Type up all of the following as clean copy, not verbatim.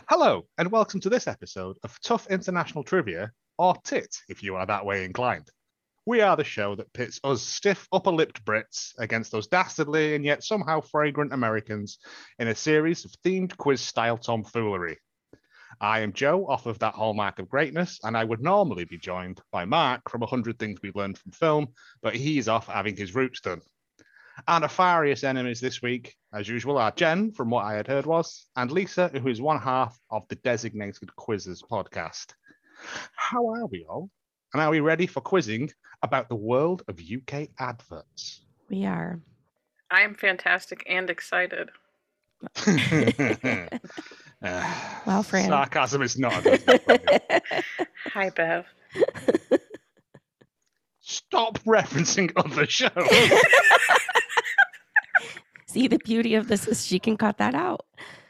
Hello, and welcome to this episode of Tough International Trivia, or TIT, if you are that way inclined. We are the show that pits us stiff, upper-lipped Brits against those dastardly and yet somehow fragrant Americans in a series of themed quiz-style tomfoolery. I am Joe, off of that hallmark of greatness, and I would normally be joined by Mark from 100 Things We've Learned from Film, but he's off having his roots done. Our nefarious enemies this week, as usual, are Jen, from what I had heard was, and Lisa, who is one half of the Designated Quizzes podcast. How are we all? And are we ready for quizzing about the world of UK adverts? We are. I am fantastic and excited. Wow, Fran. Sarcasm is not a good thing. Hi, Bev. Stop referencing other shows. See, the beauty of this is she can cut that out.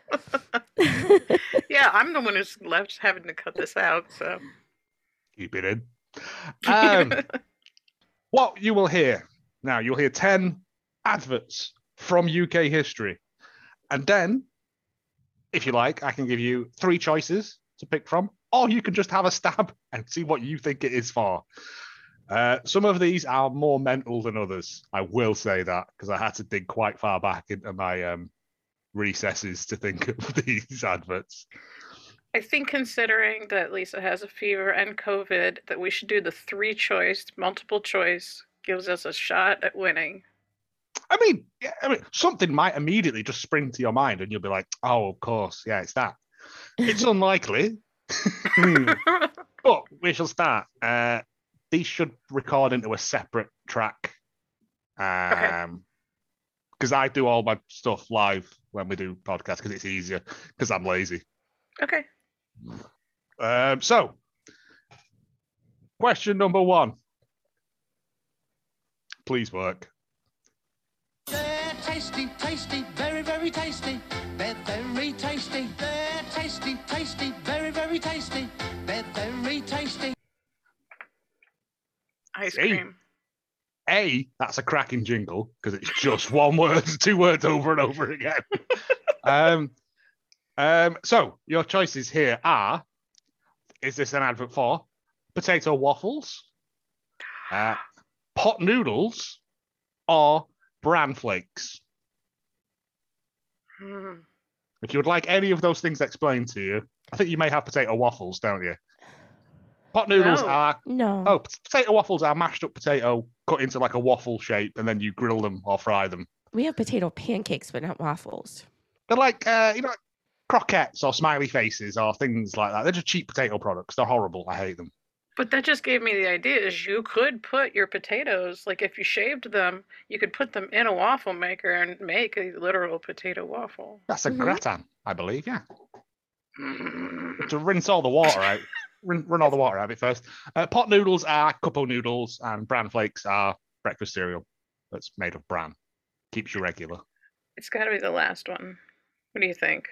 Yeah, I'm the one who's left having to cut this out, so. Keep it in. What you will hear now, you'll hear 10 adverts from UK history. And then, if you like, I can give you 3 choices to pick from, or you can just have a stab and see what you think it is for. Some of these are more mental than others. I will say that because I had to dig quite far back into my recesses to think of these adverts. I think considering that Lisa has a fever and COVID, that we should do the 3-choice, multiple choice, gives us a shot at winning. I mean, something might immediately just spring to your mind and you'll be like, oh, of course, yeah, it's that. It's unlikely, but we shall start. These should record into a separate track. Because I do all my stuff live when we do podcasts because it's easier because I'm lazy. Okay. So, question number 1. Please work. They're tasty, tasty, very, very tasty. They're very tasty. They're tasty, tasty, very, very tasty. They're very tasty. Ice cream. That's a cracking jingle because it's just one word, 2 words over and over again. So your choices here are: is this an advert for potato waffles, pot noodles, or bran flakes? If you would like any of those things explained to you, I think you may have potato waffles, don't you? Pot noodles are... No. Oh, potato waffles are mashed up potato cut into like a waffle shape and then you grill them or fry them. We have potato pancakes, but not waffles. They're like, like croquettes or smiley faces or things like that. They're just cheap potato products. They're horrible. I hate them. But that just gave me the idea is you could put your potatoes, like if you shaved them, you could put them in a waffle maker and make a literal potato waffle. That's a gratin, I believe, yeah. To rinse all the water out. Run all the water out of it first. Pot noodles are couple noodles and bran flakes are breakfast cereal that's made of bran. Keeps you regular. It's got to be the last one. What do you think?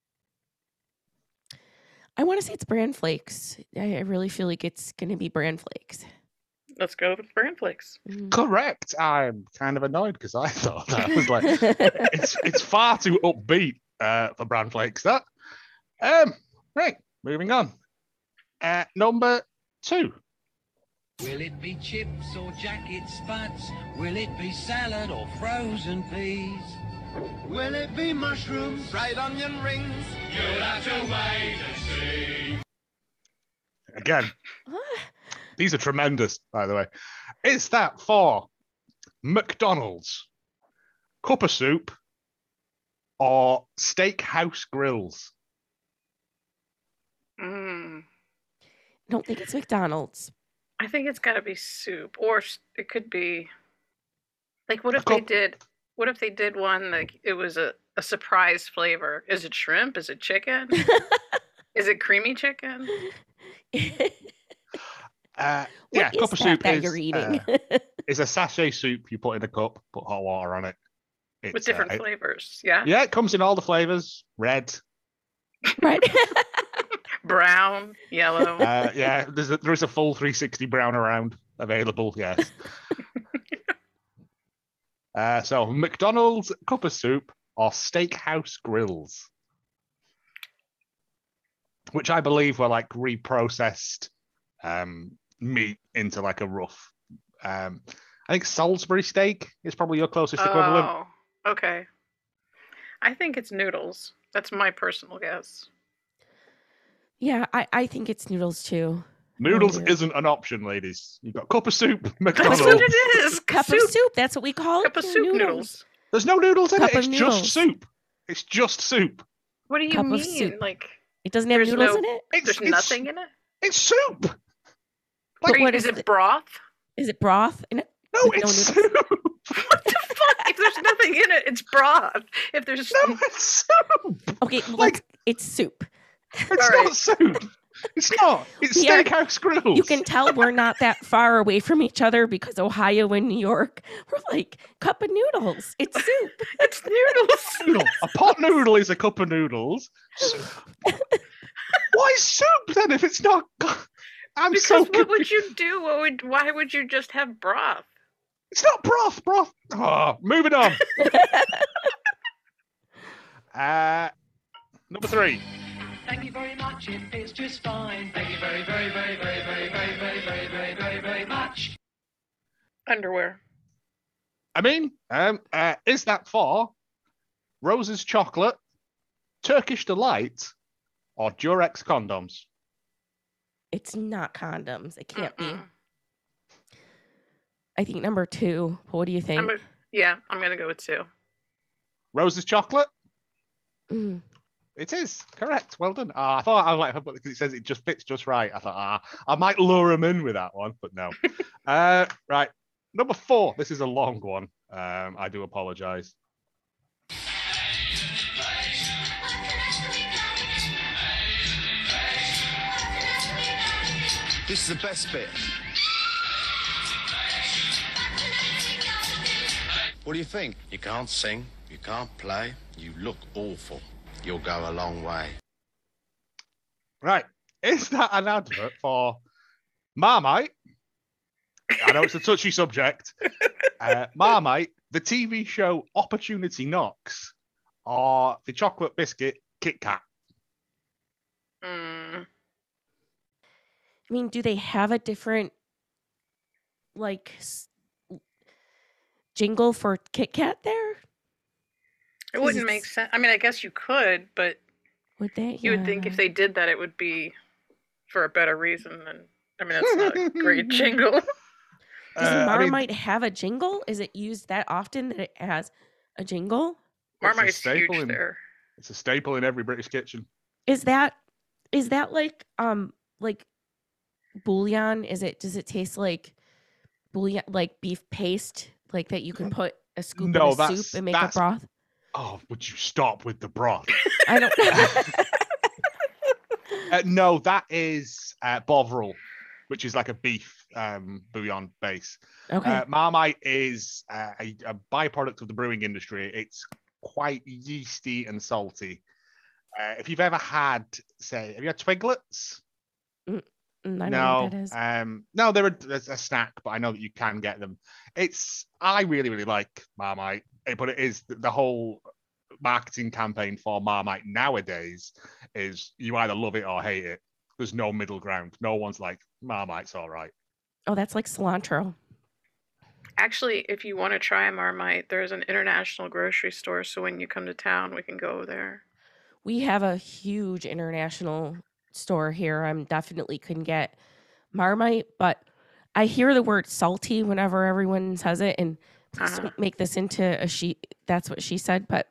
I want to say it's bran flakes. I really feel like it's going to be bran flakes. Let's go with bran flakes. Correct. I'm kind of annoyed because I thought that was like it's far too upbeat for bran flakes. That. Right. Moving on. Number 2. Will it be chips or jacket spuds? Will it be salad or frozen peas? Will it be mushrooms, fried onion rings? You'll have to wait and see. Again, these are tremendous, by the way. Is that for McDonald's, cup of soup, or steakhouse grills? I don't think it's McDonald's. I think it's got to be soup, or it could be like what if they did one like it was a surprise flavor? Is it shrimp? Is it chicken? Is it creamy chicken? Yeah, cup of soup that you're eating. Is a sachet soup you put in a cup, put hot water on it. With different flavors, yeah? Yeah, it comes in all the flavors. Red. Right. Brown, yellow. Yeah, there is a full 360 brown around available, yes. So McDonald's cup of soup or steakhouse grills? which I believe were like reprocessed meat into like a rough. I think Salisbury steak is probably your closest equivalent. Oh, okay. I think it's noodles. That's my personal guess. Yeah, I think it's noodles too. Noodles do. isn't an option, ladies. You've got cup of soup, That's McDonald's. what it is. Cup of soup. That's what we call Cup it. of soup noodles. There's no noodles in Cup it. It's of just noodles. soup. It's just soup. What do you Cup of mean? soup. Like It doesn't have There's noodles no- in it. It's there's nothing in it? It's soup. But what is is it it? broth? Is it broth in it? No, With no it's noodles? soup. What the fuck? If there's nothing in it, it's broth. If there's No, it's soup. Okay, well, Like- it's soup. It's All not soup. It's not. It's We are- Steakhouse Grills. You can tell we're not that far away from each other because Ohio and New York, we're like cup of noodles. It's soup. it's noodles. Noodle. A pot noodle is a cup of noodles. Soup. Why soup then if it's not? I'm Because so what would confused. you do? Why would you just have broth? It's not broth. Broth. Oh, moving on. Number 3. Thank you very much, it is just fine. Thank you very, very, very, very, very, very, very, very, very, very, very much. Underwear. I mean, is that for Rose's chocolate, Turkish delight, or Durex condoms? It's not condoms. It can't be. Mm-mm. I think number 2. What do you think? I'm gonna go with 2. Rose's chocolate. Mm. It is correct. Well done. I thought I might have, because it says it just fits just right. I thought, I might lure him in with that one, but no. Right. Number 4. This is a long one. I do apologize. This is the best bit. What do you think? You can't sing, you can't play, you look awful. You'll go a long way. Right. Is that an advert for Marmite? I know it's a touchy subject. Marmite, the TV show Opportunity Knocks, or the chocolate biscuit Kit Kat? Mm. I mean, do they have a different like jingle for Kit Kat there? It wouldn't make sense. I mean, I guess you could, but Would they? you would think if they did that, it would be for a better reason than. I mean, that's not a great jingle. Does I mean, Marmite have a jingle? Is it used that often that it has a jingle? Marmite's staple huge in- there. it's a staple in every British kitchen. Is that like bouillon? Does it taste like bouillon, like beef paste, like that you can put a scoop No, in a soup and make a that's- broth? Oh, would you stop with the broth? I don't. No, that is Bovril, which is like a beef bouillon base. Okay. Marmite is a byproduct of the brewing industry. It's quite yeasty and salty. If you've ever had, have you had Twiglets? I don't know No, what that is. no, they're a snack, but I know that you can get them. I really, really like Marmite, but it is the whole marketing campaign for Marmite nowadays is you either love it or hate it. There's no middle ground. No one's like, Marmite's all right. Oh, that's like cilantro. Actually, if you want to try a Marmite, there's an international grocery store. So when you come to town, we can go there. We have a huge international store here. I'm definitely couldn't get Marmite, but I hear the word salty whenever everyone says it, and please don't make this into a she. That's what she said, but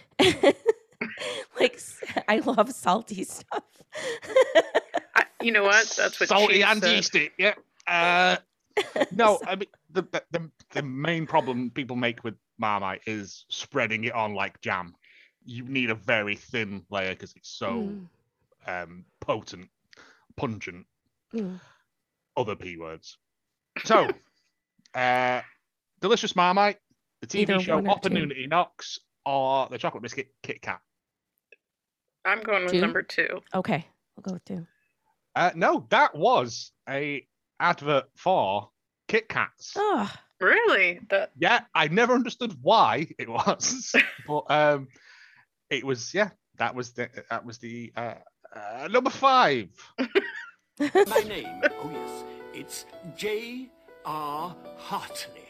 like I love salty stuff. You know what? That's what salty she and said. yeasty. Yeah. No, I mean the main problem people make with Marmite is spreading it on like jam. You need a very thin layer because it's so potent, pungent. Other P words. So, delicious Marmite, the TV Either show one or two. Opportunity Knocks, or the chocolate biscuit Kit Kat. I'm going with 2? number 2. Okay, we'll go with 2. No, that was a advert for Kit Kats. Oh, Really? Yeah, I never understood why it was, but it was. Yeah, that was the Number 5. My name, oh yes, it's J.R. Hartley.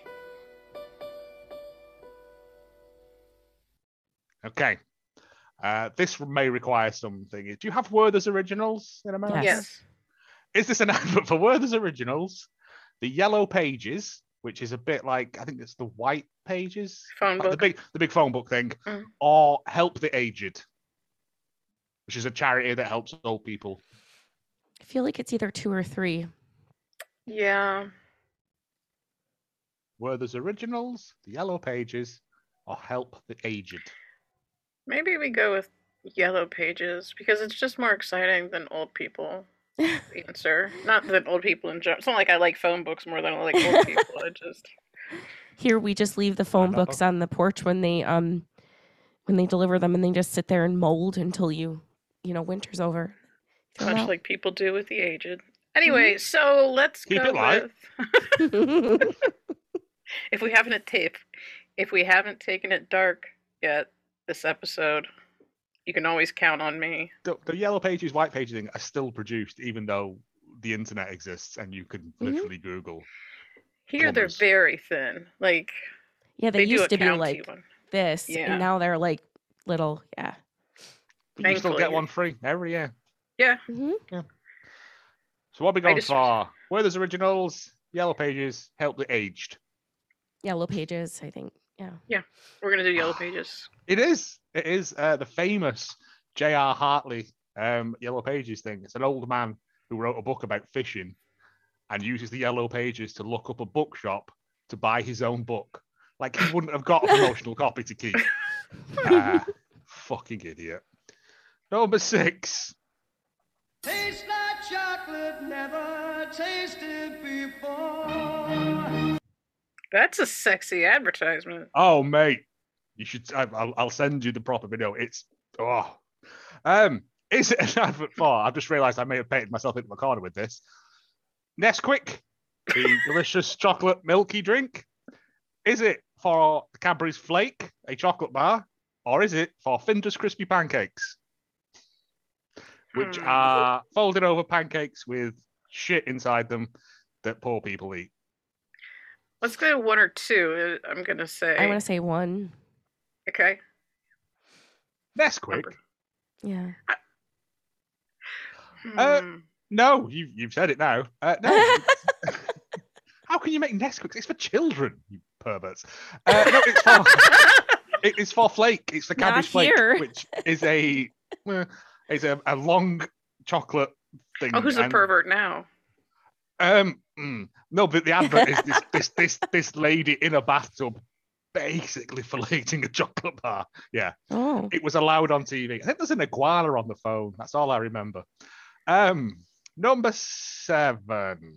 Okay. This may require something. Do you have Werther's Originals in America? Yes. Is this an advert for Werther's Originals? The Yellow Pages, which is a bit like, I think it's the White Pages, Phone like book. the big phone book thing, Mm. or Help the Aged, which is a charity that helps old people. I feel like it's either 2 or 3. Yeah. Werther's Originals, the Yellow Pages, or Help the Aged. Maybe we go with Yellow Pages because it's just more exciting than old people. Answer. Not that old people in general. It's not like I like phone books more than I like old people. I just Here we just leave the phone Wonderful. books on the porch when they deliver them, and they just sit there and mold until winter's over. Throw 'em much out. like people do with the aged. Anyway, so let's Keep go it light. with if we haven't taken it dark yet this episode, you can always count on me. The Yellow Pages, White Pages thing are still produced, even though the internet exists and you can literally Google. Here they're Plumbers. very thin. Like Yeah, they they do used a to be county like one. this, Yeah. and now they're like little. Yeah. But you still get Thankfully. one free every year. Yeah. hmm So what are we going just- for? Werther's Originals, Yellow Pages, Help the Aged. Yellow Pages, I think. Yeah. We're gonna do Yellow Pages. It is the famous J.R. Hartley Yellow Pages thing. It's an old man who wrote a book about fishing and uses the Yellow Pages to look up a bookshop to buy his own book. Like he wouldn't have got a promotional copy to keep. Fucking idiot. Number 6. Tastes like chocolate never tasted before. That's a sexy advertisement. Oh, mate, you should. I'll send you the proper video. It's is it an advert for? I've just realised I may have painted myself into a corner with this. Nesquik, the delicious chocolate milky drink. Is it for Cadbury's Flake, a chocolate bar, or is it for Finder's crispy pancakes, which are folded over pancakes with shit inside them that poor people eat? Let's go 1 or 2. I'm gonna say. I want to say 1. Okay. Nesquik. Number. Yeah. No, you've said it now. No. How can you make Nesquik? It's for children, you perverts. No, it's for Flake. It's for Cadbury's Flake, here. which is a long chocolate thing. Oh, who's a and, pervert now? No, but the advert is this lady in a bathtub basically filleting a chocolate bar. Yeah. Oh. It was allowed on TV. I think there's an iguana on the phone. That's all I remember. Number 7.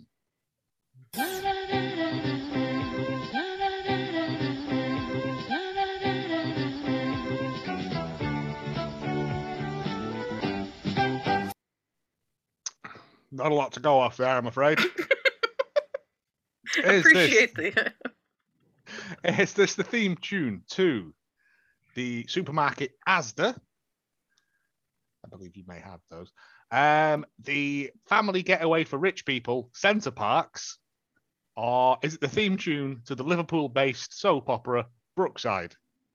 Not a lot to go off there, I'm afraid. Appreciate the. Is this the theme tune to the supermarket Asda? I believe you may have those. The family getaway for rich people, Centre Parks, or is it the theme tune to the Liverpool-based soap opera Brookside?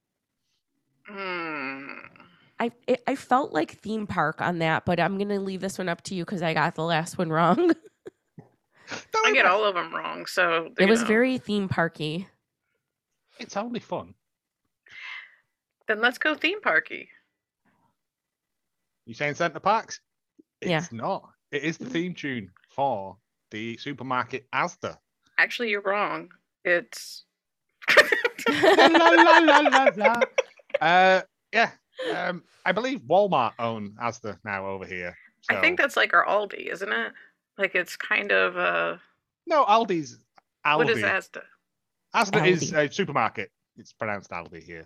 I felt like theme park on that, but I'm gonna leave this one up to you because I got the last one wrong. I get all of them wrong, so It was very theme parky. It's only fun. Then let's go theme parky. You saying Centre Parks? It's Yeah. not. It is the theme tune for the supermarket Asda. Actually, you're wrong. It's. La, la, la, la, la, la. Yeah. I believe Walmart own Asda now over here. I think that's like our Aldi, isn't it? Like it's kind of No, Aldi's Aldi. What is Asda? Asda is Aldi. a supermarket. It's pronounced Aldi here.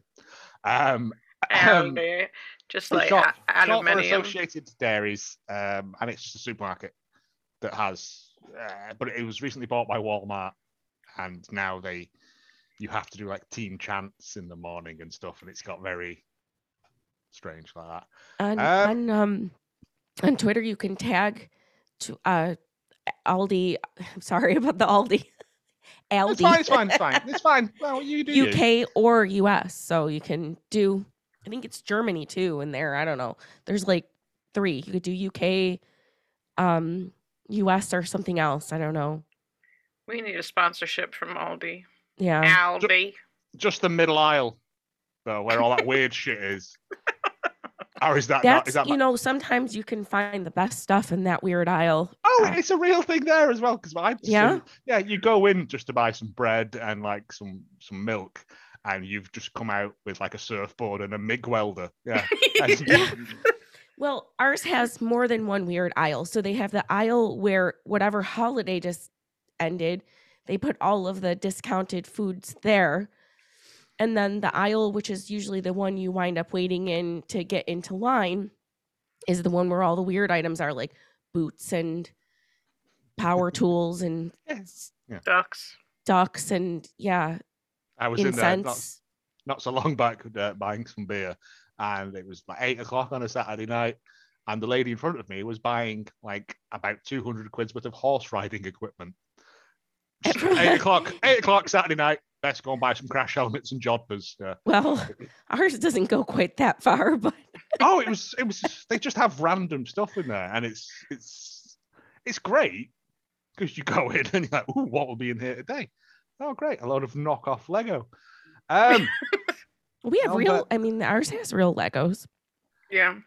Aldi, just like short for aluminium. Associated Dairies, and it's just a supermarket that has. But it was recently bought by Walmart, and now you have to do like team chants in the morning and stuff, and it's got very strange like that. On On Twitter, you can tag to Aldi. I'm sorry about the Aldi. Aldi. It's fine. It's fine. Well, you do you. UK or US. So you can do, I think it's Germany too in there. I don't know. There's like 3. You could do UK, US or something else. I don't know. We need a sponsorship from Aldi. Yeah. Aldi. Just the middle aisle, though, where all that weird shit is. Or is that That's, not? you know, sometimes you can find the best stuff in that weird aisle. Oh, it's a real thing there as well. Because Yeah? you go in just to buy some bread and like some milk, and you've just come out with like a surfboard and a MIG welder. Yeah. Well, ours has more than one weird aisle. So they have the aisle where whatever holiday just ended, they put all of the discounted foods there. And then the aisle, which is usually the one you wind up waiting in to get into line, is the one where all the weird items are, like boots and power tools and ducks and I was in there incense. not so long back buying some beer, and it was like 8 o'clock on a Saturday night, and the lady in front of me was buying like about 200 quid's worth of horse riding equipment. 8 o'clock Saturday night. Best go and buy some crash helmets and jodhpurs. Yeah. Well, ours doesn't go quite that far, but Oh, it was. They just have random stuff in there, and it's great because you go in and you're like, ooh, what will be in here today? Oh, great, a load of knockoff Lego. we have real. I mean, ours has real Legos. Yeah.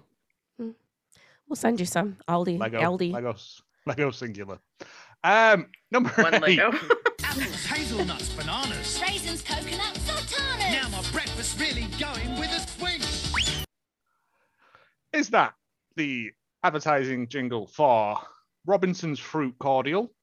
We'll send you some Aldi. Lego singular. Number 1 8. Lego. Apples, hazelnuts, bananas. Raisins, coconut, sultanas. Now my breakfast's really going with a swing. Is that the advertising jingle for Robinson's Fruit Cordial,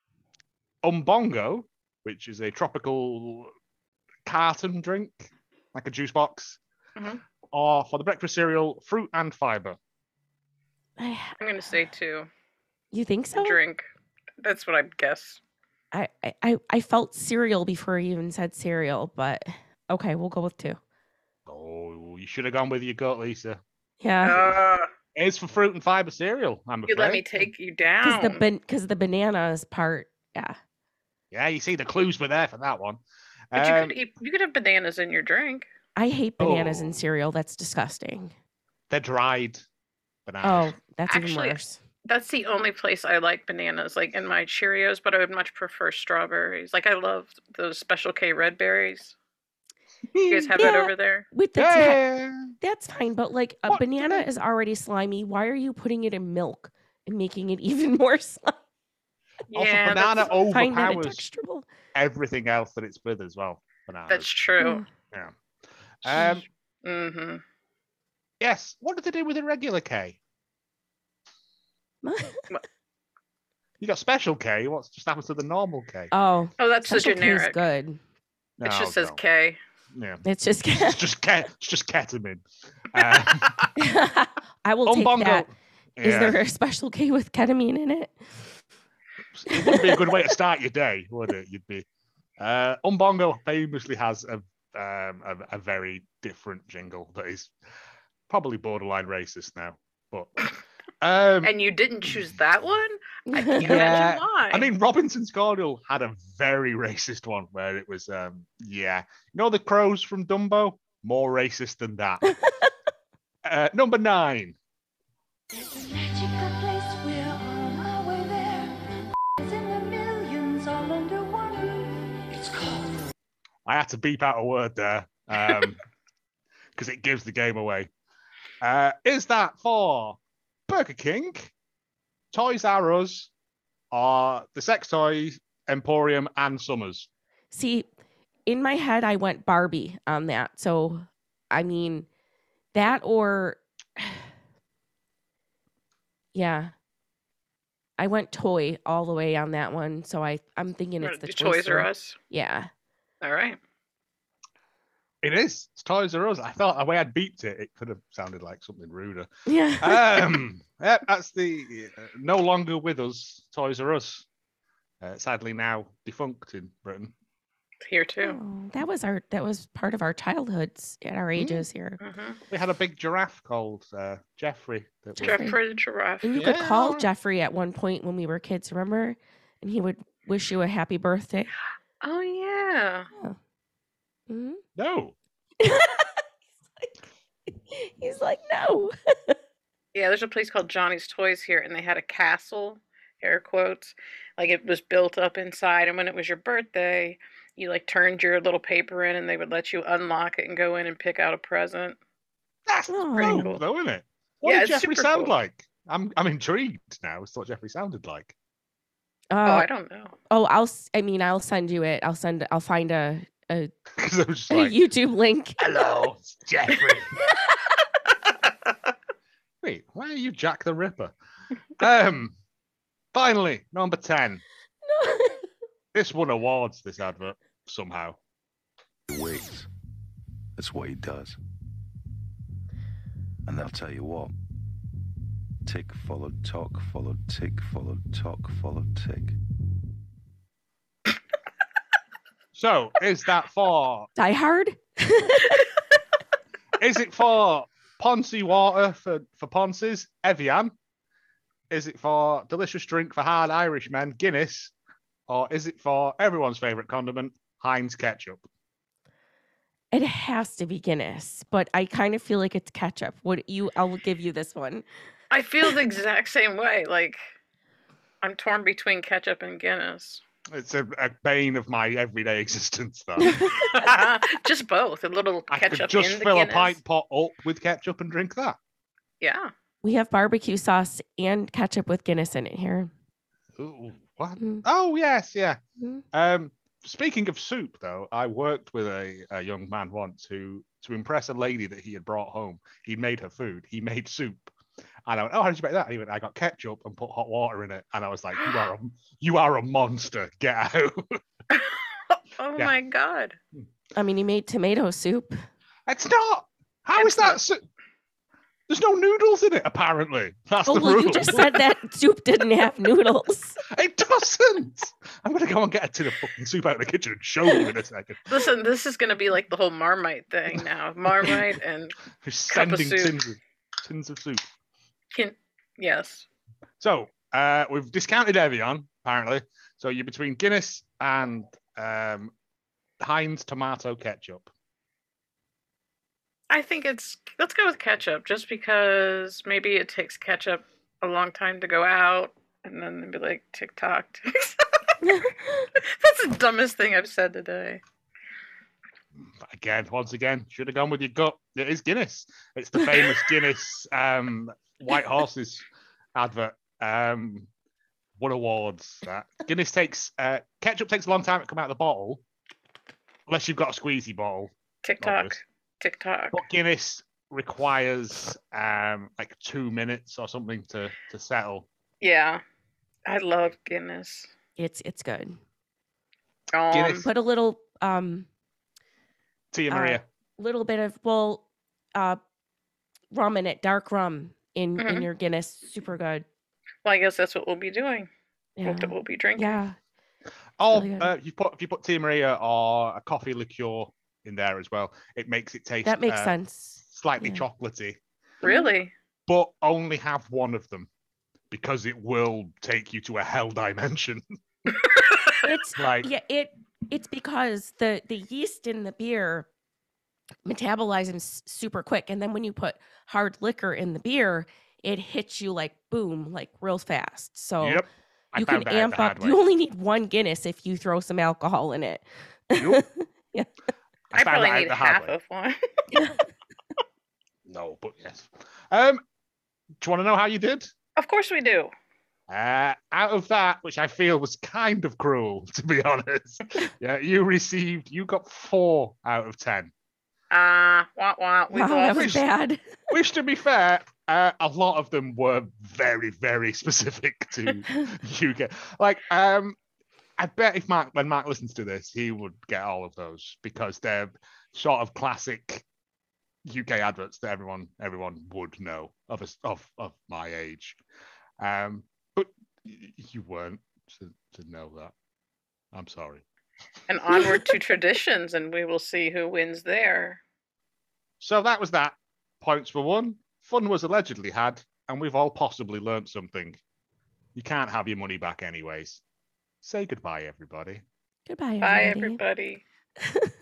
Umbongo, which is a tropical carton drink, like a juice box, or for the breakfast cereal, Fruit and Fiber? I'm going to say 2. You think so? Drink. That's what I'd guess. I felt cereal before you even said cereal, but okay, we'll go with 2. Oh, you should have gone with your gut, Lisa. Yeah. It's for Fruit and Fiber cereal, I'm afraid. You let me take you down. Because the bananas part, yeah. Yeah, you see the clues were there for that one. But you could have bananas in your drink. I hate bananas in cereal. That's disgusting. They're dried bananas. Oh, that's even worse. That's the only place I like bananas, like in my Cheerios, but I would much prefer strawberries. Like I love those Special K red berries. You guys have that over there? With the that's fine, but like a banana is already slimy. Why are you putting it in milk and making it even more slimy? Also, banana overpowers everything else that it's with as well. Bananas. That's true. Yeah. Yes. What did they do with a regular K? You got Special K. What's just happens to the normal K? Oh, that's the Special generic. K is good. It just says K. Yeah, it's just it's just ketamine. I will take that. Yeah. Is there a Special K with ketamine in it? It wouldn't be a good way to start your day, would it? You'd be. Umbongo famously has a very different jingle that is probably borderline racist now, but. And you didn't choose that one? I can't imagine why. I mean, Robinson's Cordial had a very racist one where it was, you know, the crows from Dumbo? More racist than that. Number 9. It's a magical place, we're on our way there. It's in the millions all under one roof. It's called. I had to beep out a word there because it gives the game away. Is that for Burger King, Toys R Us, or the Sex Toy Emporium and Summers? See, in my head, I went Barbie on that. So, I mean, that or... Yeah. I went toy all the way on that one. So I'm thinking it's the Toys R Us? Yeah. All right. It is. It's Toys R Us. I thought the way I'd beeped it, it could have sounded like something ruder. Yeah. That's the no longer with us Toys R Us. Sadly now defunct in Britain. Here too. Oh, that was part of our childhoods at our ages here. Mm-hmm. We had a big giraffe called Jeffrey. That was- Jeffrey the giraffe. And you could Yeah, call alright. Jeffrey at one point when we were kids, remember? And he would wish you a happy birthday. Oh yeah. Mhm. No. He's like, no. Yeah, there's a place called Johnny's Toys here, and they had a castle, air quotes, like it was built up inside. And when it was your birthday, you like turned your little paper in, and they would let you unlock it and go in and pick out a present. That's pretty Oh. cool, though, isn't it? What Yeah, did it's Jeffrey super sound cool. like? I'm intrigued now as to what Jeffrey sounded like. Oh, I don't know. I'll send you it. I'll find a Because I was just a like, YouTube link. hello, it's Jeffrey. Wait, why are you Jack the Ripper? Finally, number 10. This won awards, this advert, somehow. He waits. That's what he does. And I'll tell you what. Tick followed tock, followed tick, followed tock, followed tick. So, is that for... Die Hard? Is it for Poncy water for Ponces, Evian? Is it for delicious drink for hard Irishmen, Guinness? Or is it for everyone's favourite condiment, Heinz ketchup? It has to be Guinness, but I kind of feel like it's ketchup. I'll give you this one. I feel the exact same way. Like I'm torn between ketchup and Guinness. It's a bane of my everyday existence, though. Just both. A little I ketchup could just in the fill a Guinness. pint pot up with ketchup and drink that. Yeah. We have barbecue sauce and ketchup with Guinness in it here. Ooh, what? Mm. Oh, yes, yeah. Mhm. Speaking of soup, though, I worked with a young man once who, to impress a lady that he had brought home, he made her food. He made soup. And I went, oh, how did you make that? And he went, I got ketchup and put hot water in it. And I was like, you are a monster. Get out. Oh Yeah. my god. I mean, he made tomato soup. It's not. How is It's not. that soup? There's no noodles in it, apparently. That's Oh, the well, rule. you just said that soup didn't have noodles. It doesn't. I'm going to go and get a tin of fucking soup out of the kitchen and show you in a second. Listen, this is gonna be like the whole Marmite thing now. Marmite and Who's Cup of sending soup. tins of soup. yes. So we've discounted Evian, apparently. So you're between Guinness and Heinz tomato ketchup. I think let's go with ketchup, just because maybe it takes ketchup a long time to go out, and then they'd be like TikTok. That's the dumbest thing I've said today. Again, once again, should have gone with your gut. It is Guinness. It's the famous Guinness White Horses advert. Won awards. Guinness takes ketchup takes a long time to come out of the bottle, unless you've got a squeezy bottle. TikTok. Obvious. TikTok. But Guinness requires like 2 minutes or something to settle. Yeah. I love Guinness. It's good. Guinness. Put a little Tia Maria. little bit of rum in it, dark rum in Mhm. your Guinness. Super good. Well, I guess that's what we'll be doing. Yeah. We'll be drinking. Yeah. Or really good. if you put Tia Maria or a coffee liqueur in there as well, it makes it taste That makes sense. slightly Yeah. chocolatey. Really? But only have one of them because it will take you to a hell dimension. It's Like- it's because the yeast in the beer metabolizes super quick, and then when you put hard liquor in the beer, it hits you like boom, like real fast. So Yep. I you found can that out amp the hard up. way. You only need one Guinness if you throw some alcohol in it. Yep. Yeah. I found probably that out need the hard half way. of one. No, but yes. Do you want to know how you did? Of course we do. Out of that, which I feel was kind of cruel, to be honest. Yeah, you got 4 out of 10. Wah wah. We Wow, that lost. was bad. Which, to be fair, a lot of them were very, very specific to UK. Like, I bet when Mark listens to this, he would get all of those because they're sort of classic UK adverts that everyone would know of my age. But you weren't to know that. I'm sorry. And onward to traditions, and we will see who wins there. So that was that. Points were won. Fun was allegedly had, and we've all possibly learnt something. You can't have your money back anyways. Say goodbye, everybody. Goodbye, Bye, everybody. everybody.